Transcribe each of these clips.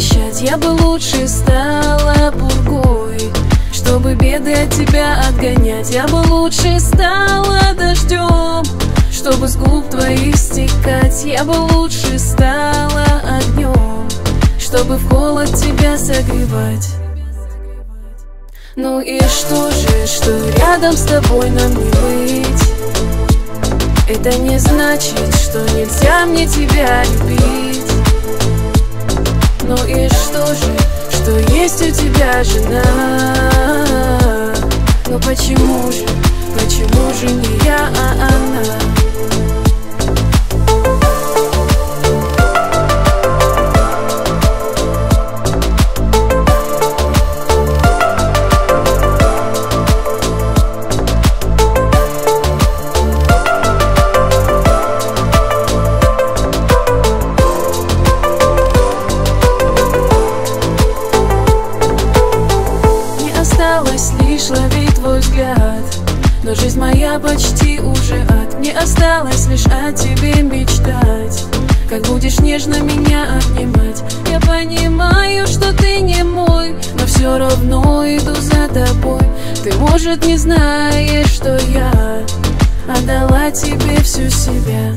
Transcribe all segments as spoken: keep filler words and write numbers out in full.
прощать. Я бы лучше стала пургой, чтобы беды от тебя отгонять. Я бы лучше стала дождем, чтобы с губ твоих стекать. Я бы лучше стала огнем, чтобы в холод тебя согревать. Ну и что же, что рядом с тобой нам не быть? Это не значит, что нельзя мне тебя любить. Ну и что же, что есть у тебя жена? Но почему же, почему же не я, а она? Осталось лишь ловить твой взгляд, но жизнь моя почти уже ад. Мне осталось лишь о тебе мечтать, как будешь нежно меня обнимать. Я понимаю, что ты не мой, но все равно иду за тобой. Ты, может, не знаешь, что я отдала тебе всю себя.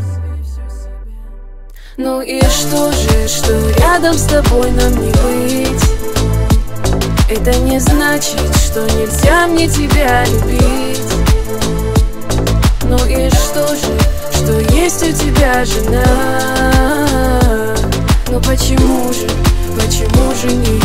Ну и что же, что рядом с тобой нам не быть? Это не значит, что нельзя мне тебя любить. Ну и что же, что есть у тебя жена? Но почему же, почему же не